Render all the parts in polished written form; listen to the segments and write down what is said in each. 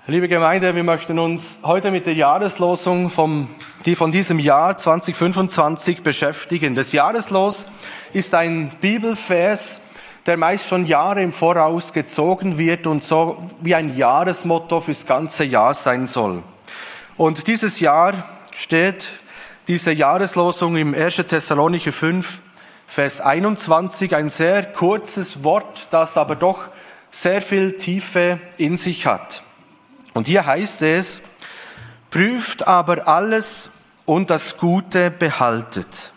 Liebe Gemeinde, wir möchten uns heute mit der Jahreslosung die von diesem Jahr 2025 beschäftigen. Das Jahreslos ist ein Bibelvers, der meist schon Jahre im Voraus gezogen wird und so wie ein Jahresmotto fürs ganze Jahr sein soll. Und dieses Jahr steht diese Jahreslosung im 1. Thessalonicher 5, Vers 21, ein sehr kurzes Wort, das aber doch sehr viel Tiefe in sich hat. Und hier heißt es: Prüft aber alles und das Gute behaltet.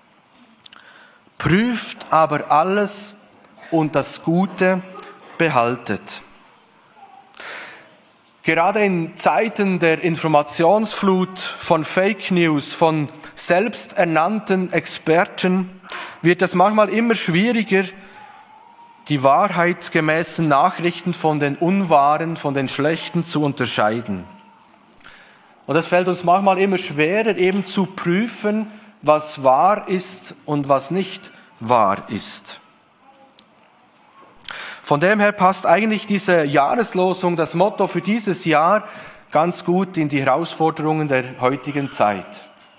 Prüft aber alles und das Gute behaltet. Gerade in Zeiten der Informationsflut, von Fake News, von selbsternannten Experten wird es manchmal immer schwieriger, die wahrheitsgemäßen Nachrichten von den unwahren, von den schlechten zu unterscheiden. Und es fällt uns manchmal immer schwerer, eben zu prüfen, was wahr ist und was nicht wahr ist. Von dem her passt eigentlich diese Jahreslosung, das Motto für dieses Jahr, ganz gut in die Herausforderungen der heutigen Zeit.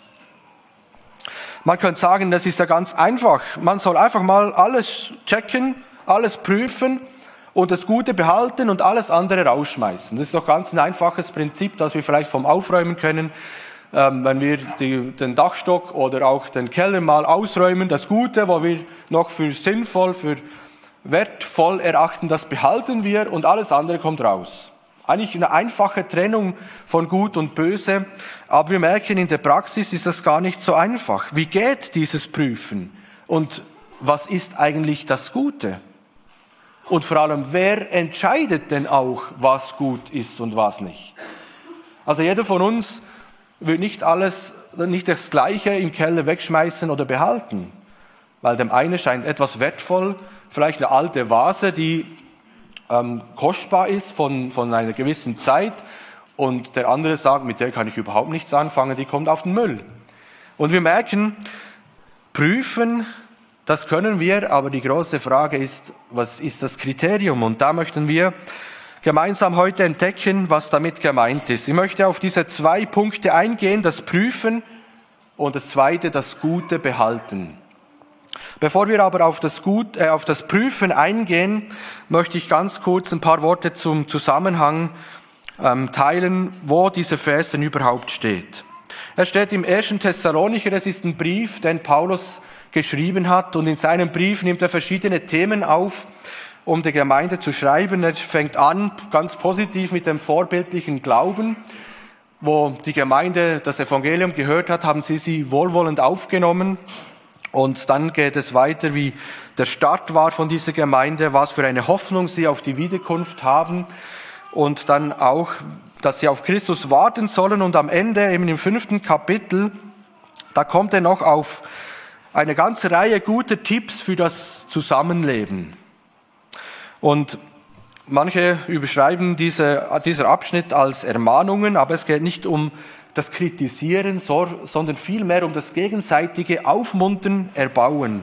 Man könnte sagen, das ist ja ganz einfach. Man soll einfach mal alles checken, alles prüfen und das Gute behalten und alles andere rausschmeißen. Das ist doch ganz ein einfaches Prinzip, das wir vielleicht vom Aufräumen können. Wenn wir den Dachstock oder auch den Keller mal ausräumen, das Gute, wo wir noch für sinnvoll, für wertvoll erachten, das behalten wir und alles andere kommt raus. Eigentlich eine einfache Trennung von Gut und Böse, aber wir merken, in der Praxis ist das gar nicht so einfach. Wie geht dieses Prüfen? Und was ist eigentlich das Gute? Und vor allem, wer entscheidet denn auch, was gut ist und was nicht? Also jeder von uns will nicht das Gleiche im Keller wegschmeißen oder behalten. Weil dem einen scheint etwas wertvoll, vielleicht eine alte Vase, die kostbar ist von einer gewissen Zeit. Und der andere sagt, mit der kann ich überhaupt nichts anfangen, die kommt auf den Müll. Und wir merken, prüfen, das können wir, aber die große Frage ist, was ist das Kriterium? Und da möchten wir gemeinsam heute entdecken, was damit gemeint ist. Ich möchte auf diese 2 Punkte eingehen, das Prüfen und das zweite, das Gute behalten. Bevor wir aber auf das Prüfen eingehen, möchte ich ganz kurz ein paar Worte zum Zusammenhang teilen, wo dieser Vers denn überhaupt steht. Er steht im 1. Thessalonicher, das ist ein Brief, den Paulus geschrieben hat, und in seinem Brief nimmt er verschiedene Themen auf, um der Gemeinde zu schreiben. Er fängt an ganz positiv mit dem vorbildlichen Glauben. Wo die Gemeinde das Evangelium gehört hat, haben sie wohlwollend aufgenommen. Und dann geht es weiter, wie der Start war von dieser Gemeinde, was für eine Hoffnung sie auf die Wiederkunft haben und dann auch, dass sie auf Christus warten sollen. Und am Ende, eben im 5. Kapitel, da kommt er noch auf eine ganze Reihe guter Tipps für das Zusammenleben. Und manche überschreiben dieser Abschnitt als Ermahnungen, aber es geht nicht um das Kritisieren, sondern vielmehr um das gegenseitige Aufmuntern, Erbauen.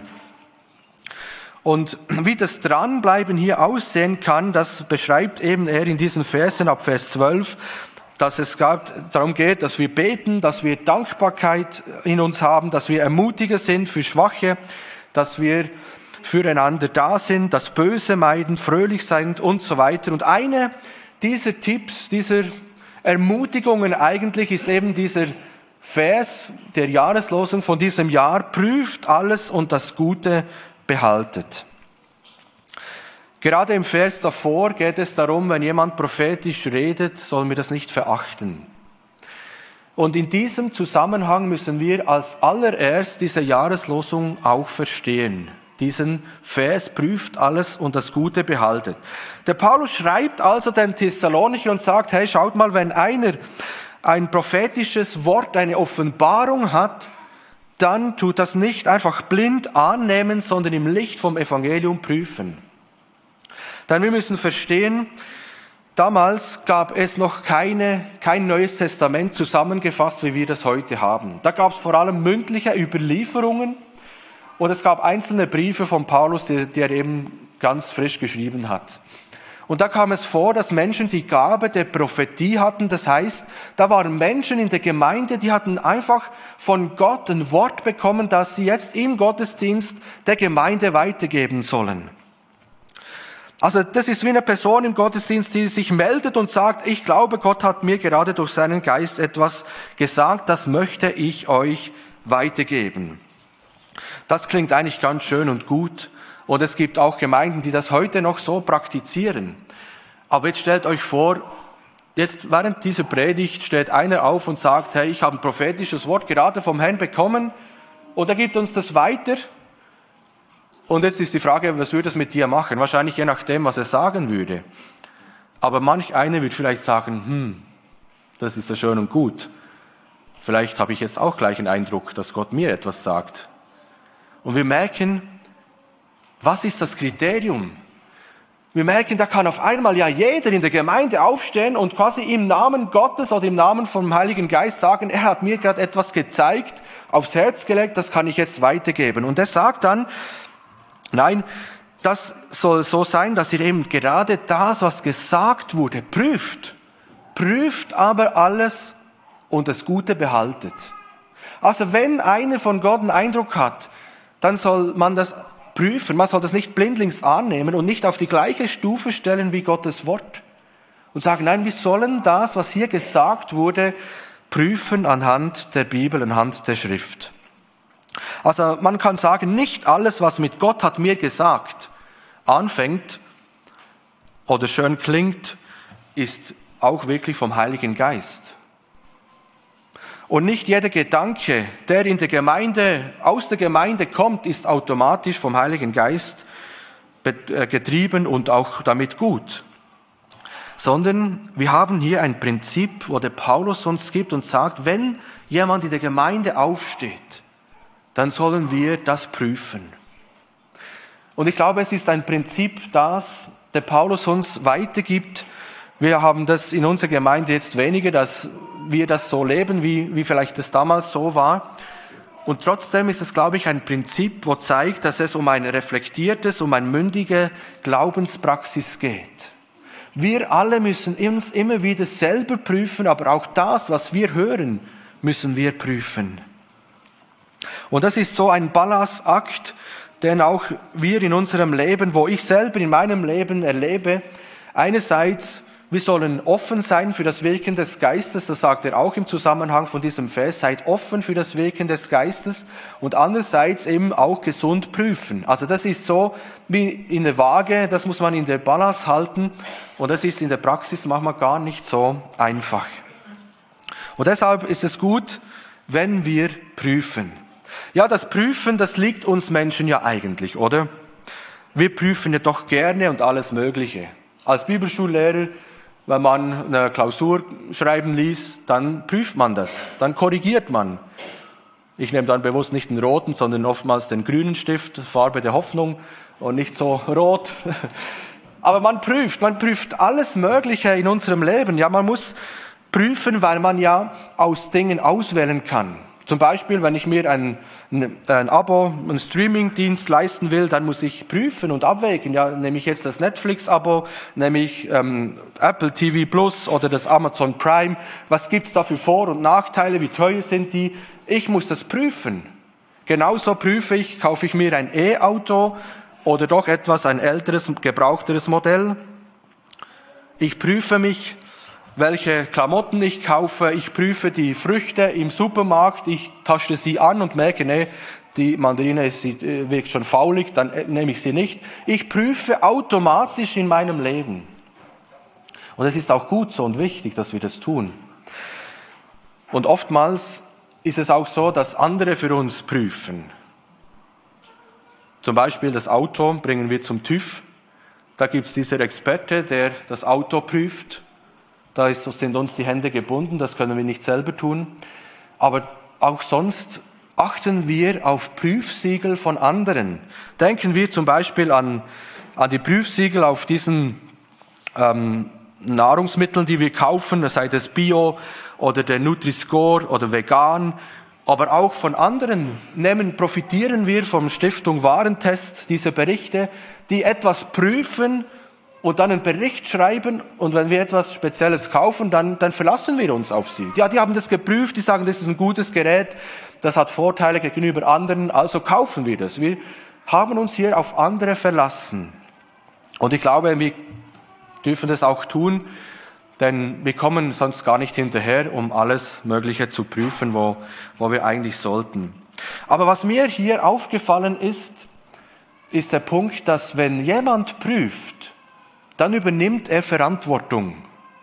Und wie das Dranbleiben hier aussehen kann, das beschreibt eben er in diesen Versen ab Vers 12, dass es darum geht, dass wir beten, dass wir Dankbarkeit in uns haben, dass wir Ermutiger sind für Schwache, dass wir füreinander da sind, das Böse meiden, fröhlich sein und so weiter. Und eine dieser Tipps, dieser Ermutigungen eigentlich ist eben dieser Vers der Jahreslosung von diesem Jahr: Prüft alles und das Gute behaltet. Gerade im Vers davor geht es darum, wenn jemand prophetisch redet, sollen wir das nicht verachten. Und in diesem Zusammenhang müssen wir als allererst diese Jahreslosung auch verstehen. Diesen Vers: Prüft alles und das Gute behaltet. Der Paulus schreibt also den Thessalonicher und sagt, hey, schaut mal, wenn einer ein prophetisches Wort, eine Offenbarung hat, dann tut das nicht einfach blind annehmen, sondern im Licht vom Evangelium prüfen. Denn wir müssen verstehen, damals gab es noch kein Neues Testament zusammengefasst, wie wir das heute haben. Da gab es vor allem mündliche Überlieferungen und es gab einzelne Briefe von Paulus, die er eben ganz frisch geschrieben hat. Und da kam es vor, dass Menschen die Gabe der Prophetie hatten. Das heißt, da waren Menschen in der Gemeinde, die hatten einfach von Gott ein Wort bekommen, das sie jetzt im Gottesdienst der Gemeinde weitergeben sollen. Also das ist wie eine Person im Gottesdienst, die sich meldet und sagt, ich glaube, Gott hat mir gerade durch seinen Geist etwas gesagt, das möchte ich euch weitergeben. Das klingt eigentlich ganz schön und gut. Und es gibt auch Gemeinden, die das heute noch so praktizieren. Aber jetzt stellt euch vor, jetzt während dieser Predigt steht einer auf und sagt, hey, ich habe ein prophetisches Wort gerade vom Herrn bekommen und er gibt uns das weiter. Und jetzt ist die Frage, was würde das mit dir machen? Wahrscheinlich je nachdem, was er sagen würde. Aber manch einer wird vielleicht sagen, das ist ja schön und gut. Vielleicht habe ich jetzt auch gleich einen Eindruck, dass Gott mir etwas sagt. Und wir merken, was ist das Kriterium? Wir merken, da kann auf einmal ja jeder in der Gemeinde aufstehen und quasi im Namen Gottes oder im Namen vom Heiligen Geist sagen, er hat mir gerade etwas gezeigt, aufs Herz gelegt, das kann ich jetzt weitergeben. Und er sagt dann, nein, das soll so sein, dass ihr eben gerade das, was gesagt wurde, prüft aber alles und das Gute behaltet. Also wenn einer von Gott einen Eindruck hat, dann soll man das prüfen. Man soll das nicht blindlings annehmen und nicht auf die gleiche Stufe stellen wie Gottes Wort. Und sagen, nein, wir sollen das, was hier gesagt wurde, prüfen anhand der Bibel, anhand der Schrift. Also man kann sagen, nicht alles, was mit Gott hat mir gesagt, anfängt oder schön klingt, ist auch wirklich vom Heiligen Geist. Und nicht jeder Gedanke, der in der Gemeinde, aus der Gemeinde kommt, ist automatisch vom Heiligen Geist getrieben und auch damit gut. Sondern wir haben hier ein Prinzip, wo der Paulus uns gibt und sagt, wenn jemand in der Gemeinde aufsteht, dann sollen wir das prüfen. Und ich glaube, es ist ein Prinzip, das der Paulus uns weitergibt. Wir haben das in unserer Gemeinde jetzt weniger, dass wir das so leben, wie vielleicht das damals so war. Und trotzdem ist es, glaube ich, ein Prinzip, wo zeigt, dass es um ein reflektiertes, um eine mündige Glaubenspraxis geht. Wir alle müssen uns immer wieder selber prüfen, aber auch das, was wir hören, müssen wir prüfen. Und das ist so ein Balanceakt, den auch wir in unserem Leben, wo ich selber in meinem Leben erlebe, einerseits, wir sollen offen sein für das Wirken des Geistes, das sagt er auch im Zusammenhang von diesem Vers, seid offen für das Wirken des Geistes und andererseits eben auch gesund prüfen. Also das ist so wie in der Waage, das muss man in der Balance halten und das ist in der Praxis manchmal gar nicht so einfach. Und deshalb ist es gut, wenn wir prüfen. Ja, das Prüfen, das liegt uns Menschen ja eigentlich, oder? Wir prüfen ja doch gerne und alles Mögliche. Als Bibelschullehrer, wenn man eine Klausur schreiben ließ, dann prüft man das, dann korrigiert man. Ich nehme dann bewusst nicht den roten, sondern oftmals den grünen Stift, Farbe der Hoffnung und nicht so rot. Aber man prüft alles Mögliche in unserem Leben. Ja, man muss prüfen, weil man ja aus Dingen auswählen kann. Zum Beispiel, wenn ich mir ein Abo, einen Streamingdienst leisten will, dann muss ich prüfen und abwägen. Ja, nehme ich jetzt das Netflix-Abo, nehme ich Apple TV Plus oder das Amazon Prime. Was gibt's da für Vor- und Nachteile? Wie teuer sind die? Ich muss das prüfen. Genauso prüfe ich, kaufe ich mir ein E-Auto oder doch ein älteres, gebrauchteres Modell. Ich prüfe mich, welche Klamotten ich kaufe, ich prüfe die Früchte im Supermarkt, ich tasche sie an und merke, nee, die Mandarine wirkt schon faulig, dann nehme ich sie nicht. Ich prüfe automatisch in meinem Leben. Und es ist auch gut so und wichtig, dass wir das tun. Und oftmals ist es auch so, dass andere für uns prüfen. Zum Beispiel das Auto bringen wir zum TÜV. Da gibt es dieser Experte, der das Auto prüft. Da sind uns die Hände gebunden, das können wir nicht selber tun. Aber auch sonst achten wir auf Prüfsiegel von anderen. Denken wir zum Beispiel an die Prüfsiegel auf diesen Nahrungsmitteln, die wir kaufen, sei das Bio oder der Nutri-Score oder vegan. Aber auch von anderen profitieren wir vom Stiftung Warentest, diese Berichte, die etwas prüfen und dann einen Bericht schreiben und wenn wir etwas Spezielles kaufen, dann verlassen wir uns auf sie. Ja, die haben das geprüft, die sagen, das ist ein gutes Gerät, das hat Vorteile gegenüber anderen, also kaufen wir das. Wir haben uns hier auf andere verlassen. Und ich glaube, wir dürfen das auch tun, denn wir kommen sonst gar nicht hinterher, um alles Mögliche zu prüfen, wo wir eigentlich sollten. Aber was mir hier aufgefallen ist der Punkt, dass wenn jemand prüft, dann übernimmt er Verantwortung.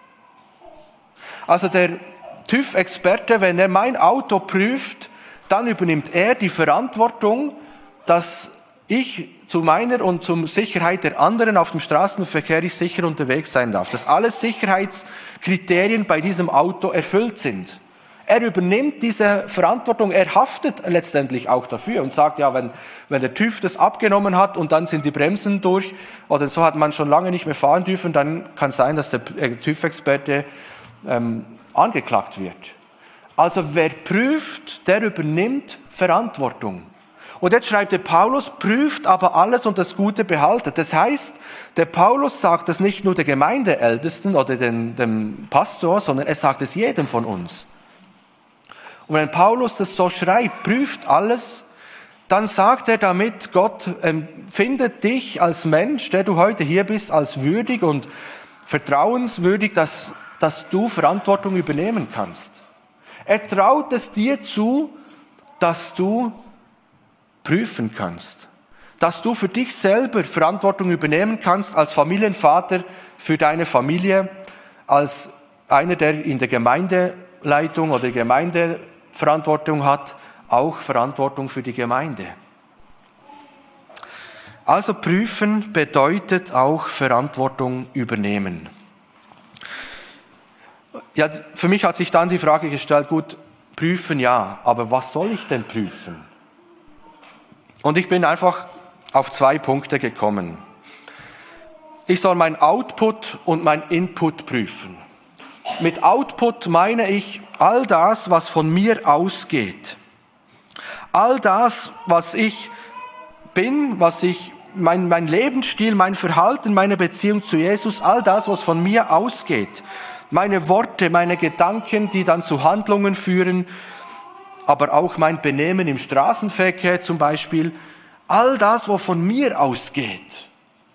Also der TÜV-Experte, wenn er mein Auto prüft, dann übernimmt er die Verantwortung, dass ich zu meiner und zur Sicherheit der anderen auf dem Straßenverkehr sicher unterwegs sein darf. Dass alle Sicherheitskriterien bei diesem Auto erfüllt sind. Er übernimmt diese Verantwortung, er haftet letztendlich auch dafür und sagt, ja, wenn der TÜV das abgenommen hat und dann sind die Bremsen durch oder so hat man schon lange nicht mehr fahren dürfen, dann kann es sein, dass der TÜV-Experte angeklagt wird. Also wer prüft, der übernimmt Verantwortung. Und jetzt schreibt der Paulus, prüft aber alles und das Gute behaltet. Das heißt, der Paulus sagt das nicht nur der Gemeindeältesten oder dem Pastor, sondern er sagt es jedem von uns. Und wenn Paulus das so schreibt, prüft alles, dann sagt er damit, Gott findet dich als Mensch, der du heute hier bist, als würdig und vertrauenswürdig, dass du Verantwortung übernehmen kannst. Er traut es dir zu, dass du prüfen kannst. Dass du für dich selber Verantwortung übernehmen kannst, als Familienvater für deine Familie, als einer, der in der Gemeindeleitung oder Gemeindeverantwortung hat, auch Verantwortung für die Gemeinde. Also prüfen bedeutet auch Verantwortung übernehmen. Ja, für mich hat sich dann die Frage gestellt, gut, prüfen ja, aber was soll ich denn prüfen? Und ich bin einfach auf 2 Punkte gekommen. Ich soll mein Output und mein Input prüfen. Mit Output meine ich all das, was von mir ausgeht. All das, was ich bin, mein Lebensstil, mein Verhalten, meine Beziehung zu Jesus, all das, was von mir ausgeht. Meine Worte, meine Gedanken, die dann zu Handlungen führen, aber auch mein Benehmen im Straßenverkehr zum Beispiel, all das, was von mir ausgeht,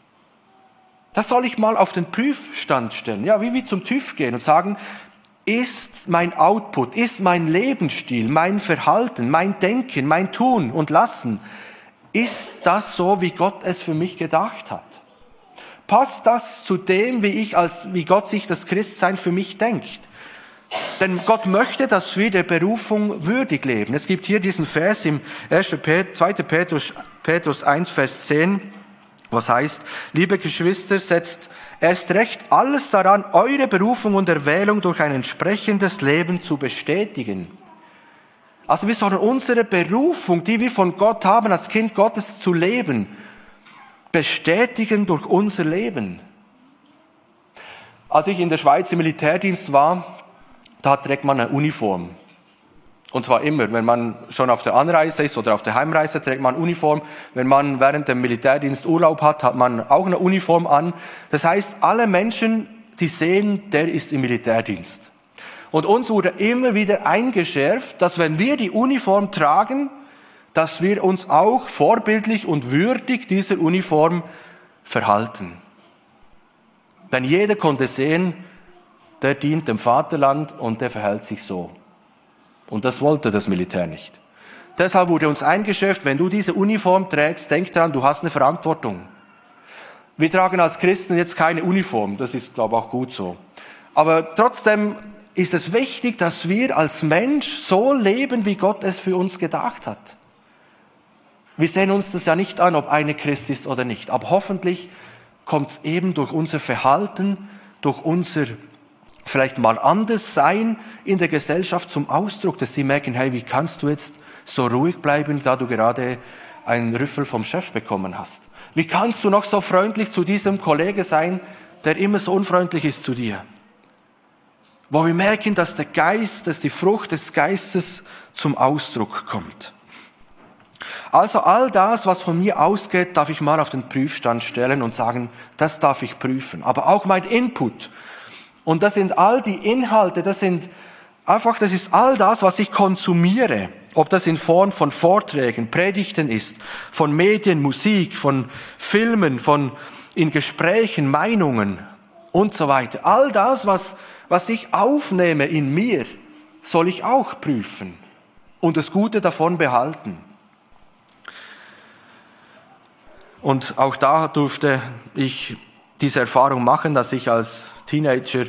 das soll ich mal auf den Prüfstand stellen. Ja, wie zum TÜV gehen und sagen, ist mein Output, ist mein Lebensstil, mein Verhalten, mein Denken, mein Tun und Lassen, ist das so, wie Gott es für mich gedacht hat? Passt das zu dem, wie Gott sich das Christsein für mich denkt? Denn Gott möchte, dass wir der Berufung würdig leben. Es gibt hier diesen Vers im 2. Petrus 1, Vers 10, was heißt, liebe Geschwister, setzt erst recht alles daran, eure Berufung und Erwählung durch ein entsprechendes Leben zu bestätigen. Also wir sollen unsere Berufung, die wir von Gott haben, als Kind Gottes zu leben, bestätigen durch unser Leben. Als ich in der Schweiz im Militärdienst war, da trägt man eine Uniform. Und zwar immer, wenn man schon auf der Anreise ist oder auf der Heimreise, trägt man Uniform. Wenn man während dem Militärdienst Urlaub hat, hat man auch eine Uniform an. Das heißt, alle Menschen, die sehen, der ist im Militärdienst. Und uns wurde immer wieder eingeschärft, dass wenn wir die Uniform tragen, dass wir uns auch vorbildlich und würdig dieser Uniform verhalten. Denn jeder konnte sehen, der dient dem Vaterland und der verhält sich so. Und das wollte das Militär nicht. Deshalb wurde uns eingeschärft, wenn du diese Uniform trägst, denk dran, du hast eine Verantwortung. Wir tragen als Christen jetzt keine Uniform, das ist, glaube ich, auch gut so. Aber trotzdem ist es wichtig, dass wir als Mensch so leben, wie Gott es für uns gedacht hat. Wir sehen uns das ja nicht an, ob einer Christ ist oder nicht. Aber hoffentlich kommt es eben durch unser Verhalten, durch unser vielleicht mal anders sein in der Gesellschaft zum Ausdruck, dass sie merken, hey, wie kannst du jetzt so ruhig bleiben, da du gerade einen Rüffel vom Chef bekommen hast? Wie kannst du noch so freundlich zu diesem Kollege sein, der immer so unfreundlich ist zu dir? Wo wir merken, dass dass die Frucht des Geistes zum Ausdruck kommt. Also all das, was von mir ausgeht, darf ich mal auf den Prüfstand stellen und sagen, das darf ich prüfen. Aber auch mein Input. Und das sind all die Inhalte, das ist all das, was ich konsumiere. Ob das in Form von Vorträgen, Predigten ist, von Medien, Musik, von Filmen, in Gesprächen, Meinungen und so weiter. All das, was ich aufnehme in mir, soll ich auch prüfen und das Gute davon behalten. Und auch da durfte ich diese Erfahrung machen, dass ich als Teenager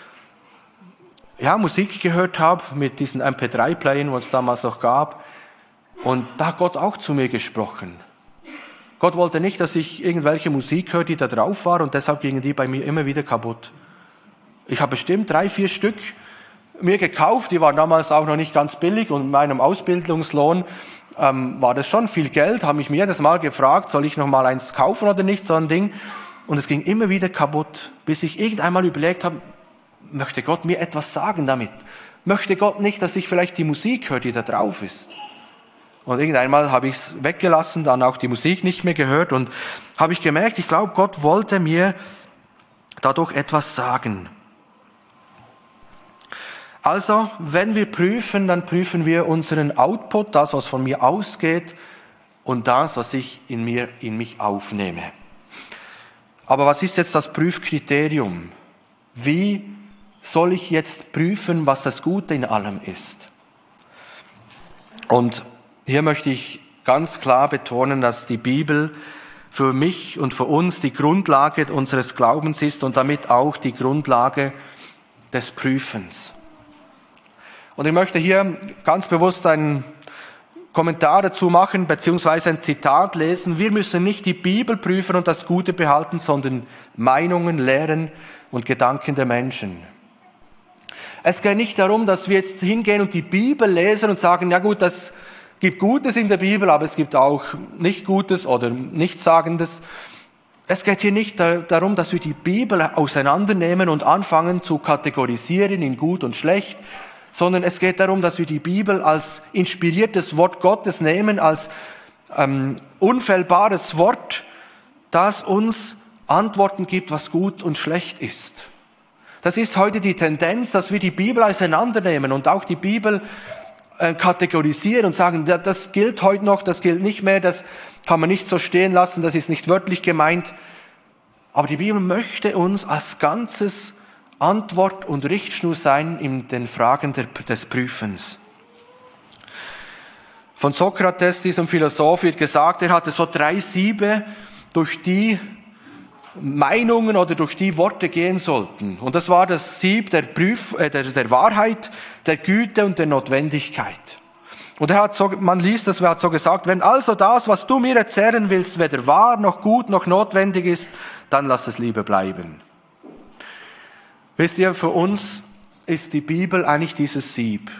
Musik gehört habe mit diesen MP3-Playern, was es damals noch gab. Und da hat Gott auch zu mir gesprochen. Gott wollte nicht, dass ich irgendwelche Musik höre, die da drauf war, und deshalb gingen die bei mir immer wieder kaputt. Ich habe bestimmt 3-4 Stück mir gekauft, die waren damals auch noch nicht ganz billig, und in meinem Ausbildungslohn war das schon viel Geld, habe mich mir jedes Mal gefragt, soll ich noch mal eins kaufen oder nicht, so ein Ding. Und es ging immer wieder kaputt, bis ich irgendeinmal überlegt habe, möchte Gott mir etwas sagen damit? Möchte Gott nicht, dass ich vielleicht die Musik höre, die da drauf ist? Und irgendeinmal habe ich es weggelassen, dann auch die Musik nicht mehr gehört, und habe ich gemerkt, ich glaube, Gott wollte mir dadurch etwas sagen. Also, wenn wir prüfen, dann prüfen wir unseren Output, das, was von mir ausgeht, und das, was ich in mich aufnehme. Aber was ist jetzt das Prüfkriterium? Wie soll ich jetzt prüfen, was das Gute in allem ist? Und hier möchte ich ganz klar betonen, dass die Bibel für mich und für uns die Grundlage unseres Glaubens ist und damit auch die Grundlage des Prüfens. Und ich möchte hier ganz bewusst einen Kommentar dazu machen, beziehungsweise ein Zitat lesen. Wir müssen nicht die Bibel prüfen und das Gute behalten, sondern Meinungen, Lehren und Gedanken der Menschen. Es geht nicht darum, dass wir jetzt hingehen und die Bibel lesen und sagen, ja gut, das gibt Gutes in der Bibel, aber es gibt auch nicht Gutes oder Nichtssagendes. Es geht hier nicht darum, dass wir die Bibel auseinandernehmen und anfangen zu kategorisieren in gut und schlecht, sondern es geht darum, dass wir die Bibel als inspiriertes Wort Gottes nehmen, als unfehlbares Wort, das uns Antworten gibt, was gut und schlecht ist. Das ist heute die Tendenz, dass wir die Bibel auseinandernehmen und auch die Bibel kategorisieren und sagen, das gilt heute noch, das gilt nicht mehr, das kann man nicht so stehen lassen, das ist nicht wörtlich gemeint. Aber die Bibel möchte uns als Ganzes Antwort und Richtschnur sein in den Fragen des Prüfens. Von Sokrates, diesem Philosoph, wird gesagt, er hatte so 3 Siebe, durch die Meinungen oder durch die Worte gehen sollten. Und das war das Sieb der Wahrheit, der Güte und der Notwendigkeit. Und man liest das, er hat so gesagt, wenn also das, was du mir erzählen willst, weder wahr, noch gut, noch notwendig ist, dann lass es lieber bleiben. Wisst ihr, für uns ist die Bibel eigentlich dieses Sieb.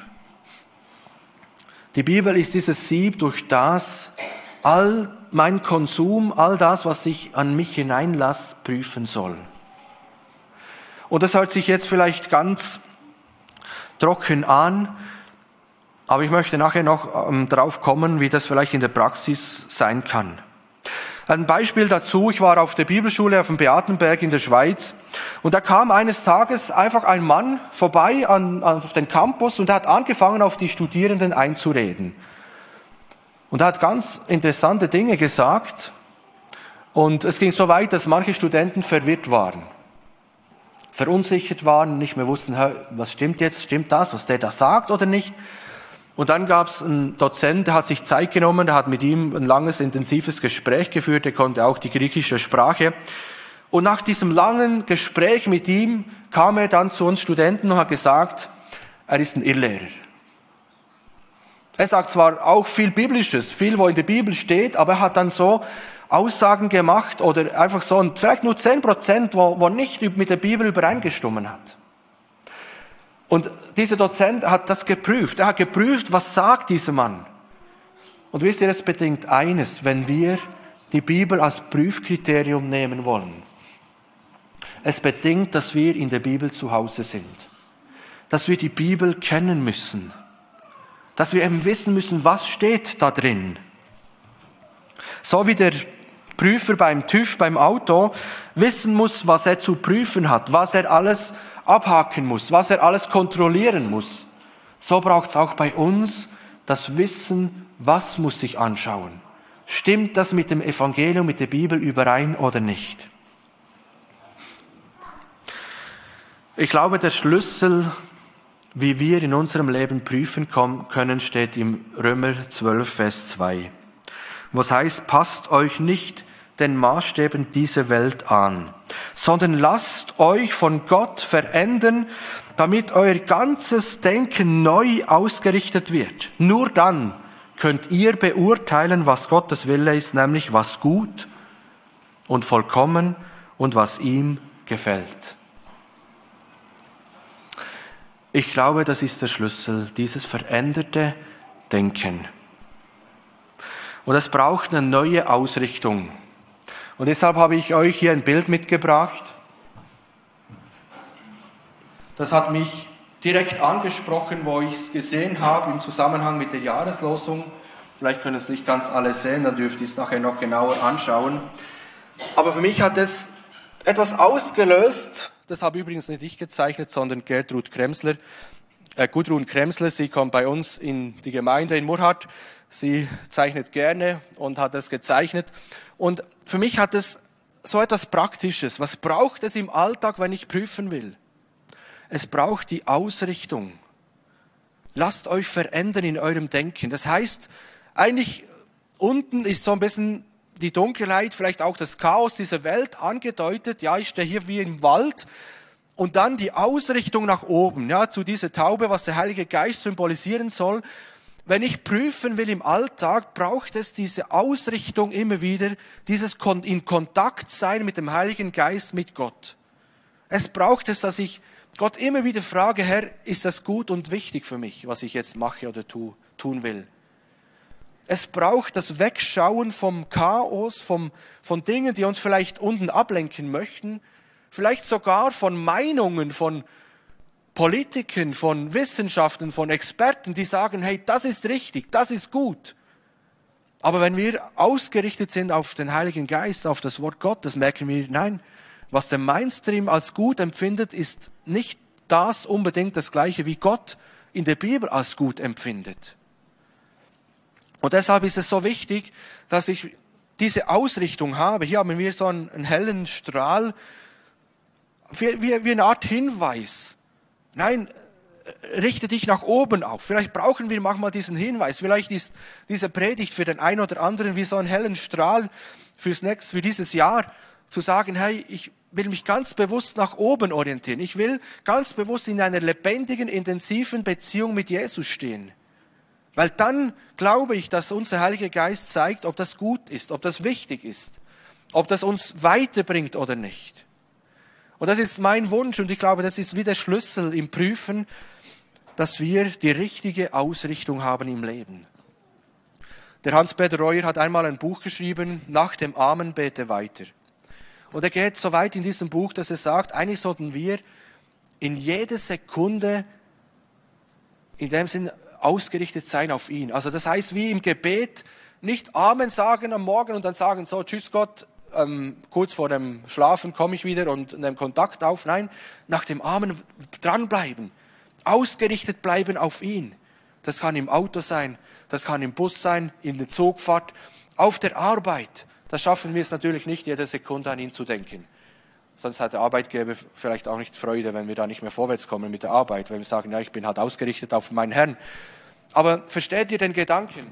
Die Bibel ist dieses Sieb, durch das all mein Konsum, all das, was ich an mich hineinlasse, prüfen soll. Und das hört sich jetzt vielleicht ganz trocken an, aber ich möchte nachher noch darauf kommen, wie das vielleicht in der Praxis sein kann. Ein Beispiel dazu, ich war auf der Bibelschule auf dem Beatenberg in der Schweiz, und da kam eines Tages einfach ein Mann vorbei auf den Campus und er hat angefangen, auf die Studierenden einzureden. Und er hat ganz interessante Dinge gesagt, und es ging so weit, dass manche Studenten verwirrt waren, verunsichert waren, nicht mehr wussten, was stimmt jetzt, stimmt das, was der da sagt oder nicht. Und dann gab es einen Dozent, der hat sich Zeit genommen, der hat mit ihm ein langes, intensives Gespräch geführt, der konnte auch die griechische Sprache. Und nach diesem langen Gespräch mit ihm kam er dann zu uns Studenten und hat gesagt, er ist ein Irrlehrer. Er sagt zwar auch viel Biblisches, viel, wo in der Bibel steht, aber er hat dann so Aussagen gemacht oder einfach so, und vielleicht nur 10%, wo nicht mit der Bibel übereingestimmt hat. Und dieser Dozent hat das geprüft. Er hat geprüft, was sagt dieser Mann. Und wisst ihr, es bedingt eines, wenn wir die Bibel als Prüfkriterium nehmen wollen. Es bedingt, dass wir in der Bibel zu Hause sind. Dass wir die Bibel kennen müssen. Dass wir eben wissen müssen, was steht da drin. So wie der Prüfer beim TÜV, beim Auto, wissen muss, was er zu prüfen hat, was er alles abhaken muss, was er alles kontrollieren muss. So braucht es auch bei uns das Wissen, was muss ich anschauen. Stimmt das mit dem Evangelium, mit der Bibel überein oder nicht? Ich glaube, der Schlüssel, wie wir in unserem Leben prüfen können, steht im Römer 12, Vers 2. Wo es heißt, passt euch nicht den Maßstäben dieser Welt an, sondern lasst euch von Gott verändern, damit euer ganzes Denken neu ausgerichtet wird. Nur dann könnt ihr beurteilen, was Gottes Wille ist, nämlich was gut und vollkommen und was ihm gefällt. Ich glaube, das ist der Schlüssel, dieses veränderte Denken. Und es braucht eine neue Ausrichtung. Und deshalb habe ich euch hier ein Bild mitgebracht. Das hat mich direkt angesprochen, wo ich es gesehen habe im Zusammenhang mit der Jahreslosung. Vielleicht können es nicht ganz alle sehen, dann dürft ihr es nachher noch genauer anschauen. Aber für mich hat es etwas ausgelöst. Das habe übrigens nicht ich gezeichnet, sondern Gudrun Kremsler. Sie kommt bei uns in die Gemeinde in Murrhardt. Sie zeichnet gerne und hat es gezeichnet. Und für mich hat es so etwas Praktisches. Was braucht es im Alltag, wenn ich prüfen will? Es braucht die Ausrichtung. Lasst euch verändern in eurem Denken. Das heißt, eigentlich unten ist so ein bisschen die Dunkelheit, vielleicht auch das Chaos dieser Welt angedeutet. Ja, ich stehe hier wie im Wald. Und dann die Ausrichtung nach oben, ja, zu dieser Taube, was der Heilige Geist symbolisieren soll. Wenn ich prüfen will im Alltag, braucht es diese Ausrichtung immer wieder, dieses in Kontakt sein mit dem Heiligen Geist, mit Gott. Es braucht es, dass ich Gott immer wieder frage, Herr, ist das gut und wichtig für mich, was ich jetzt mache oder tun will? Es braucht das Wegschauen vom Chaos, von Dingen, die uns vielleicht unten ablenken möchten, vielleicht sogar von Meinungen, von Politikern, von Wissenschaftlern, von Experten, die sagen, hey, das ist richtig, das ist gut. Aber wenn wir ausgerichtet sind auf den Heiligen Geist, auf das Wort Gottes, merken wir, nein, was der Mainstream als gut empfindet, ist nicht das unbedingt das Gleiche, wie Gott in der Bibel als gut empfindet. Und deshalb ist es so wichtig, dass ich diese Ausrichtung habe. Hier haben wir so einen hellen Strahl, wie eine Art Hinweis. Nein, richte dich nach oben auf. Vielleicht brauchen wir manchmal diesen Hinweis. Vielleicht ist diese Predigt für den einen oder anderen wie so einen hellen Strahl für dieses Jahr, zu sagen, hey, ich will mich ganz bewusst nach oben orientieren. Ich will ganz bewusst in einer lebendigen, intensiven Beziehung mit Jesus stehen. Weil dann glaube ich, dass unser Heiliger Geist zeigt, ob das gut ist, ob das wichtig ist, ob das uns weiterbringt oder nicht. Und das ist mein Wunsch und ich glaube, das ist wie der Schlüssel im Prüfen, dass wir die richtige Ausrichtung haben im Leben. Der Hans-Peter Reuer hat einmal ein Buch geschrieben, Nach dem Amen bete weiter. Und er geht so weit in diesem Buch, dass er sagt, eigentlich sollten wir in jeder Sekunde in dem Sinn ausgerichtet sein auf ihn. Also das heißt, wie im Gebet, nicht Amen sagen am Morgen und dann sagen, so, tschüss Gott, kurz vor dem Schlafen komme ich wieder und nehme Kontakt auf. Nein, nach dem Amen dranbleiben, ausgerichtet bleiben auf ihn. Das kann im Auto sein, das kann im Bus sein, in der Zugfahrt, auf der Arbeit. Da schaffen wir es natürlich nicht, jede Sekunde an ihn zu denken. Sonst hat der Arbeitgeber vielleicht auch nicht Freude, wenn wir da nicht mehr vorwärts kommen mit der Arbeit, wenn wir sagen, ja, ich bin halt ausgerichtet auf meinen Herrn. Aber versteht ihr den Gedanken?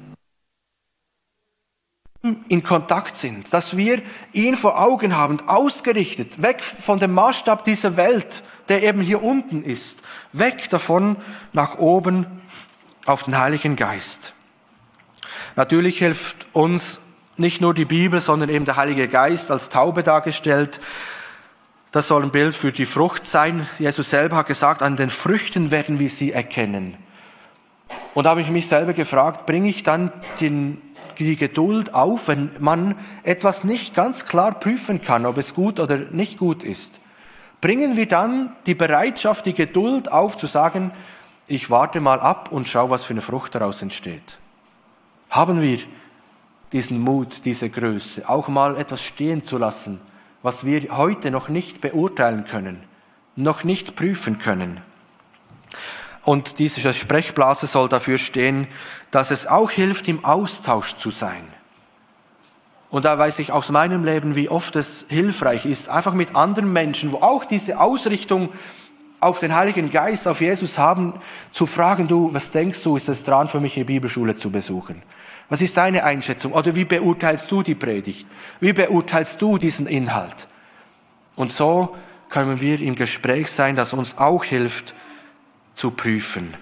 In Kontakt sind, dass wir ihn vor Augen haben, ausgerichtet, weg von dem Maßstab dieser Welt, der eben hier unten ist, weg davon nach oben auf den Heiligen Geist. Natürlich hilft uns nicht nur die Bibel, sondern eben der Heilige Geist als Taube dargestellt. Das soll ein Bild für die Frucht sein. Jesus selber hat gesagt, an den Früchten werden wir sie erkennen. Und da habe ich mich selber gefragt, bringe ich dann die Geduld auf, wenn man etwas nicht ganz klar prüfen kann, ob es gut oder nicht gut ist? Bringen wir dann die Bereitschaft, die Geduld auf, zu sagen, ich warte mal ab und schaue, was für eine Frucht daraus entsteht? Haben wir diesen Mut, diese Größe, auch mal etwas stehen zu lassen, was wir heute noch nicht beurteilen können, noch nicht prüfen können. Und diese Sprechblase soll dafür stehen, dass es auch hilft, im Austausch zu sein. Und da weiß ich aus meinem Leben, wie oft es hilfreich ist, einfach mit anderen Menschen, wo auch diese Ausrichtung auf den Heiligen Geist, auf Jesus haben, zu fragen, du, was denkst du, ist es dran für mich, eine Bibelschule zu besuchen? Was ist deine Einschätzung? Oder wie beurteilst du die Predigt? Wie beurteilst du diesen Inhalt? Und so können wir im Gespräch sein, das uns auch hilft, zu prüfen.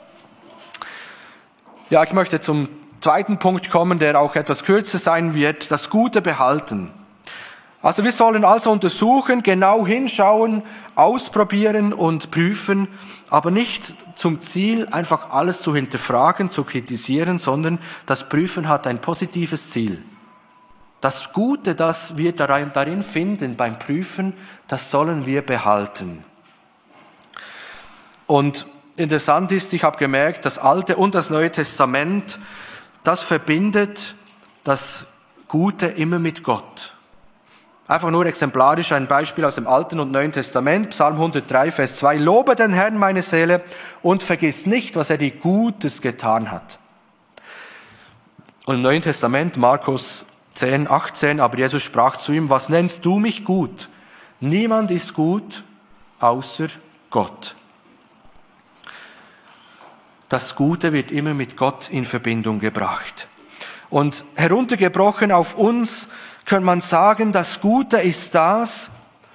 Ja, ich möchte zum zweiten Punkt kommen, der auch etwas kürzer sein wird, das gute Behalten. Also wir sollen also untersuchen, genau hinschauen, ausprobieren und prüfen, aber nicht zum Ziel, einfach alles zu hinterfragen, zu kritisieren, sondern das Prüfen hat ein positives Ziel. Das Gute, das wir darin finden beim Prüfen, das sollen wir behalten. Und interessant ist, ich habe gemerkt, das Alte und das Neue Testament, das verbindet das Gute immer mit Gott. Einfach nur exemplarisch ein Beispiel aus dem Alten und Neuen Testament, Psalm 103, Vers 2. Lobe den Herrn, meine Seele, und vergiss nicht, was er dir Gutes getan hat. Und im Neuen Testament, Markus 10, 18, aber Jesus sprach zu ihm, was nennst du mich gut? Niemand ist gut, außer Gott. Das Gute wird immer mit Gott in Verbindung gebracht. Und heruntergebrochen auf uns kann man sagen, das Gute ist das,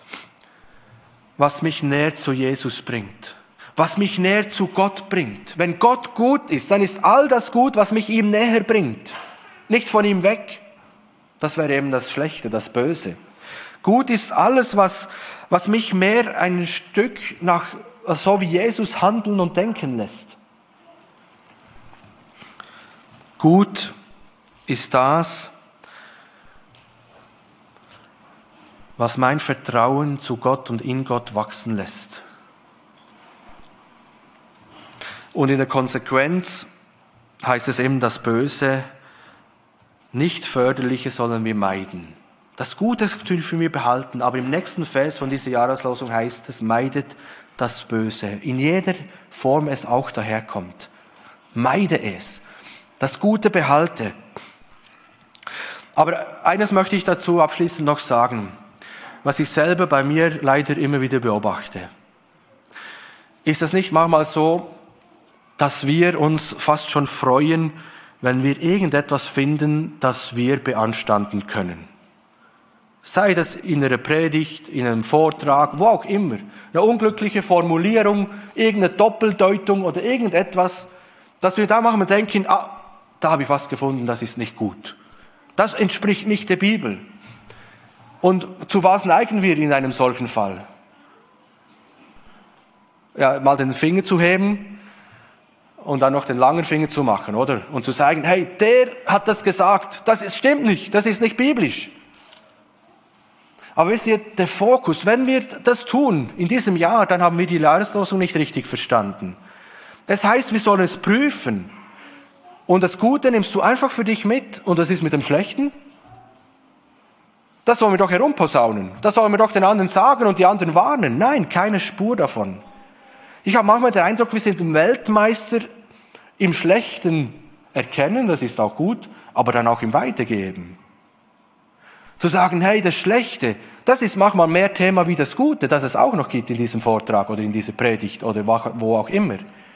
was mich näher zu Jesus bringt, was mich näher zu Gott bringt. Wenn Gott gut ist, dann ist all das gut, was mich ihm näher bringt, nicht von ihm weg. Das wäre eben das Schlechte, das Böse. Gut ist alles, was mich mehr ein Stück nach, so wie Jesus handeln und denken lässt. Gut ist das, was mein Vertrauen zu Gott und in Gott wachsen lässt. Und in der Konsequenz heißt es eben, das Böse, nicht Förderliche sollen wir meiden. Das Gute dürfen wir behalten, aber im nächsten Vers von dieser Jahreslosung heißt es, meidet das Böse, in jeder Form es auch daherkommt. Meide es. Das Gute behalte. Aber eines möchte ich dazu abschließend noch sagen, was ich selber bei mir leider immer wieder beobachte. Ist es nicht manchmal so, dass wir uns fast schon freuen, wenn wir irgendetwas finden, das wir beanstanden können? Sei das in einer Predigt, in einem Vortrag, wo auch immer. Eine unglückliche Formulierung, irgendeine Doppeldeutung oder irgendetwas, dass wir da manchmal denken, da habe ich was gefunden, das ist nicht gut. Das entspricht nicht der Bibel. Und zu was neigen wir in einem solchen Fall? Ja, mal den Finger zu heben und dann noch den langen Finger zu machen, oder? Und zu sagen, hey, der hat das gesagt, stimmt nicht, das ist nicht biblisch. Aber wisst ihr, der Fokus, wenn wir das tun in diesem Jahr, dann haben wir die Jahreslosung nicht richtig verstanden. Das heißt, wir sollen es prüfen. Und das Gute nimmst du einfach für dich mit und das ist mit dem Schlechten. Das sollen wir doch herumposaunen. Das sollen wir doch den anderen sagen und die anderen warnen. Nein, keine Spur davon. Ich habe manchmal den Eindruck, wir sind Weltmeister im Schlechten erkennen, das ist auch gut, aber dann auch im Weitergeben. Zu sagen, hey, das Schlechte, das ist manchmal mehr Thema wie das Gute, das es auch noch gibt in diesem Vortrag oder in dieser Predigt oder wo auch immer.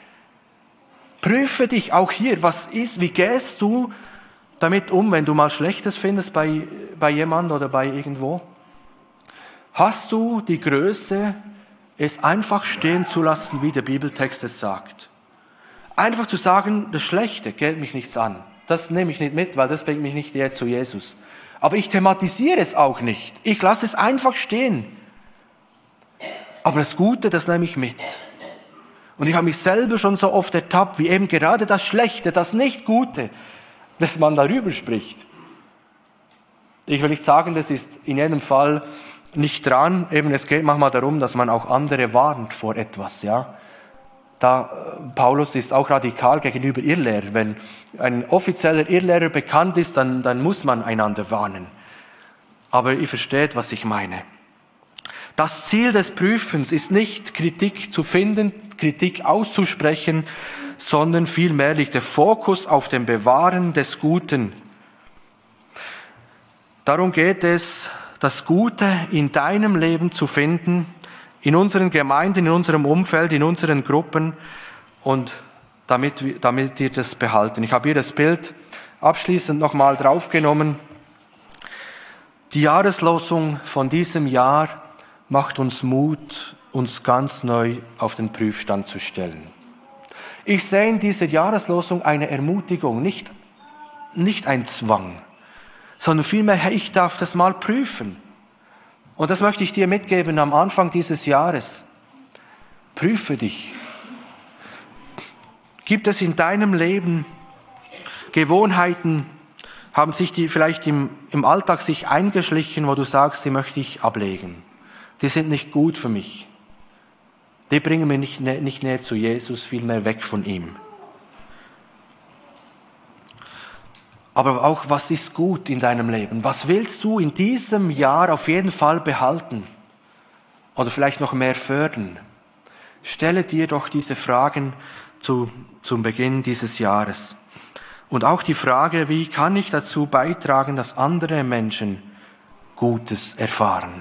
Prüfe dich auch hier, was ist, wie gehst du damit um, wenn du mal Schlechtes findest bei jemand oder bei irgendwo? Hast du die Größe, es einfach stehen zu lassen, wie der Bibeltext es sagt? Einfach zu sagen, das Schlechte geht mich nichts an. Das nehme ich nicht mit, weil das bringt mich nicht jetzt zu Jesus. Aber ich thematisiere es auch nicht. Ich lasse es einfach stehen. Aber das Gute, das nehme ich mit. Und ich habe mich selber schon so oft ertappt, wie eben gerade das Schlechte, das Nicht-Gute, dass man darüber spricht. Ich will nicht sagen, das ist in jedem Fall nicht dran. Eben, es geht manchmal darum, dass man auch andere warnt vor etwas, ja. Paulus ist auch radikal gegenüber Irrlehrern. Wenn ein offizieller Irrlehrer bekannt ist, dann muss man einander warnen. Aber ihr versteht, was ich meine. Das Ziel des Prüfens ist nicht, Kritik zu finden, Kritik auszusprechen, sondern vielmehr liegt der Fokus auf dem Bewahren des Guten. Darum geht es, das Gute in deinem Leben zu finden, in unseren Gemeinden, in unserem Umfeld, in unseren Gruppen und damit wir das behalten. Ich habe hier das Bild abschließend nochmal draufgenommen. Die Jahreslosung von diesem Jahr macht uns Mut, uns ganz neu auf den Prüfstand zu stellen. Ich sehe in dieser Jahreslosung eine Ermutigung, nicht ein Zwang, sondern vielmehr, hey, ich darf das mal prüfen. Und das möchte ich dir mitgeben am Anfang dieses Jahres. Prüfe dich. Gibt es in deinem Leben Gewohnheiten, haben sich die vielleicht im Alltag sich eingeschlichen, wo du sagst, die möchte ich ablegen. Die sind nicht gut für mich. Die bringen mich nicht näher zu Jesus, vielmehr weg von ihm. Aber auch, was ist gut in deinem Leben? Was willst du in diesem Jahr auf jeden Fall behalten? Oder vielleicht noch mehr fördern? Stelle dir doch diese Fragen zum Beginn dieses Jahres. Und auch die Frage, wie kann ich dazu beitragen, dass andere Menschen Gutes erfahren?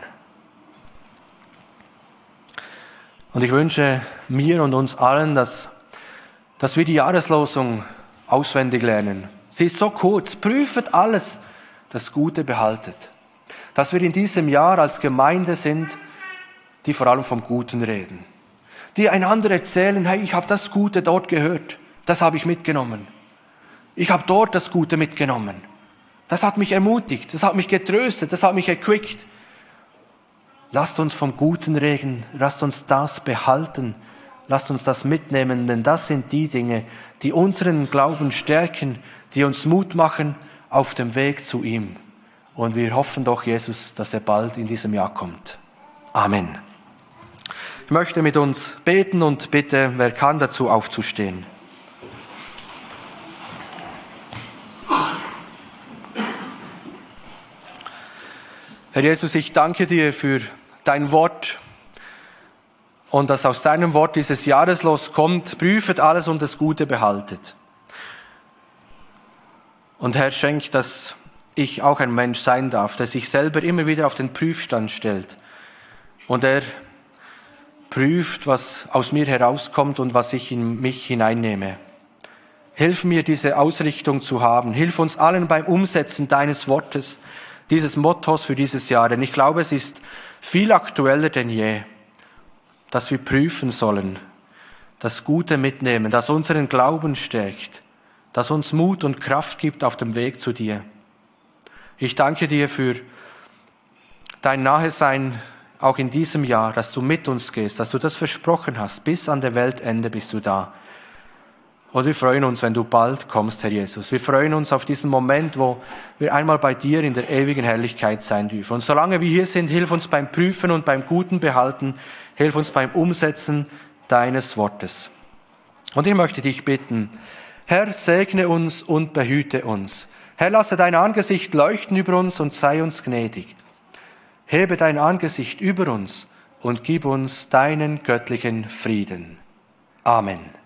Und ich wünsche mir und uns allen, dass wir die Jahreslosung auswendig lernen. Sie ist so kurz. Prüft alles, das Gute behaltet. Dass wir in diesem Jahr als Gemeinde sind, die vor allem vom Guten reden. Die einander erzählen, hey, ich habe das Gute dort gehört. Das habe ich mitgenommen. Ich habe dort das Gute mitgenommen. Das hat mich ermutigt, das hat mich getröstet, das hat mich erquickt. Lasst uns vom Guten reden, lasst uns das behalten, lasst uns das mitnehmen, denn das sind die Dinge, die unseren Glauben stärken, die uns Mut machen auf dem Weg zu ihm. Und wir hoffen doch, Jesus, dass er bald in diesem Jahr kommt. Amen. Ich möchte mit uns beten und bitte, wer kann, dazu aufzustehen. Herr Jesus, ich danke dir für dein Wort und dass aus deinem Wort dieses Jahreslos kommt, prüfet alles und das Gute behaltet. Und Herr, schenk, dass ich auch ein Mensch sein darf, der sich selber immer wieder auf den Prüfstand stellt und er prüft, was aus mir herauskommt und was ich in mich hineinnehme. Hilf mir, diese Ausrichtung zu haben. Hilf uns allen beim Umsetzen deines Wortes, dieses Mottos für dieses Jahr. Denn ich glaube, es ist viel aktueller denn je, dass wir prüfen sollen, das Gute mitnehmen, das unseren Glauben stärkt, das uns Mut und Kraft gibt auf dem Weg zu dir. Ich danke dir für dein Nahesein auch in diesem Jahr, dass du mit uns gehst, dass du das versprochen hast. Bis an der Weltende bist du da. Und wir freuen uns, wenn du bald kommst, Herr Jesus. Wir freuen uns auf diesen Moment, wo wir einmal bei dir in der ewigen Herrlichkeit sein dürfen. Und solange wir hier sind, hilf uns beim Prüfen und beim Guten behalten. Hilf uns beim Umsetzen deines Wortes. Und ich möchte dich bitten, Herr, segne uns und behüte uns. Herr, lasse dein Angesicht leuchten über uns und sei uns gnädig. Hebe dein Angesicht über uns und gib uns deinen göttlichen Frieden. Amen.